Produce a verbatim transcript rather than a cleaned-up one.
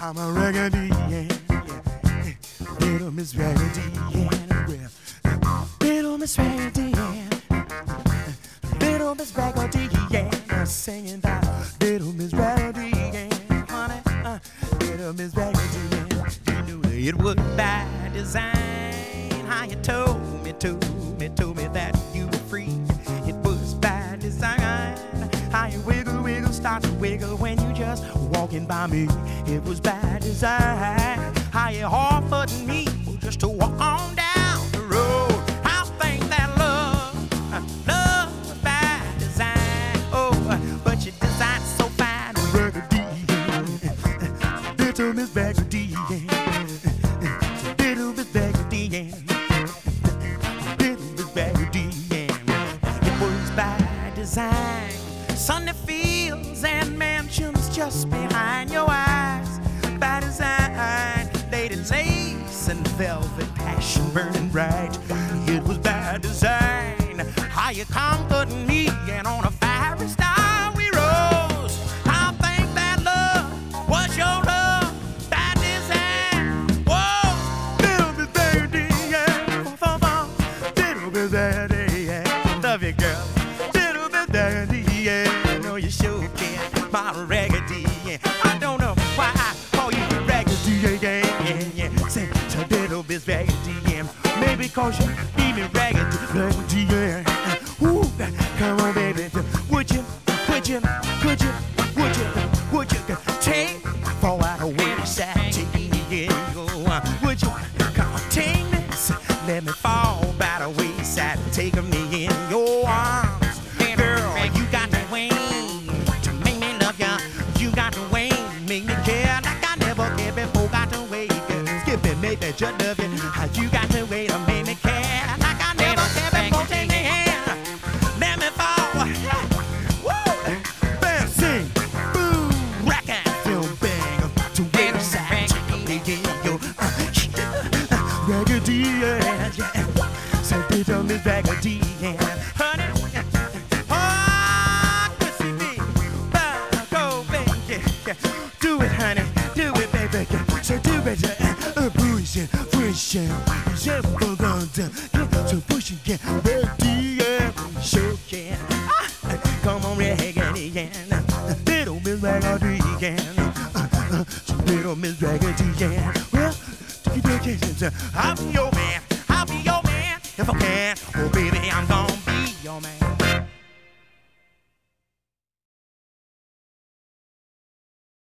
I'm a Raggedy Ann, yeah. Little Miss Raggedy Ann, well, little Miss Raggedy Ann, little Miss Raggedy Ann, singing about little Miss Raggedy Ann, honey, uh, little Miss Raggedy Ann. You knew it was by design. How you told me, told me, told me that you were free. It was by design. How you wiggle, wiggle, start to wiggle when you just walking by me. It was by design. How you offered me just to walk on down the road. I think that love, love was by design. Oh, but you designed so fine. Raggedy, little Miss Raggedy, little Miss Raggedy, little Miss Raggedy. It was by design. Sunny fields and mansions just behind your eyes. By design, lady lace and velvet passion burning bright. It was by design. How you conquered me and on a fiery star we rose. I think that love was your love by design. Whoa, little bit baby, yeah, little bit baby, yeah. Love you, girl. Little bit baby, yeah. You sure can, my Raggedy Ann. I don't know why I call you Raggedy Ann, yeah, yeah. Say, so little Miss Raggedy Ann. Maybe cause you need me Raggedy, Raggedy Ann. Ooh, come on, baby. Would you, would you, could you, would you, would you take fall out of wayside? Take me, yeah, would you come on, take me, let me fall by the wayside. Take me in your arms. Girl, you got the wings. You got to wait, make me care like I never cared before. Got to wait, skip it, make me just love it. How you got to wait to make me care like I never cared before. Take me hand, let me fall. Woo, bam, sing, boom, rock and film bang to wait a side. Raggedy Ann, yeah. Say, little Miss Raggedy Ann, honey. Do it, honey, do it, baby. So do it, uh, push it, push it, just for the so push it, get ready, yeah, sure can. Ah, come on, Raggedy Ann, little Miss Raggedy Ann, so little Miss Raggedy Ann. Well, take your chances. I'll be your man, I'll be your man if I can. Oh, baby, I'm gonna be your man.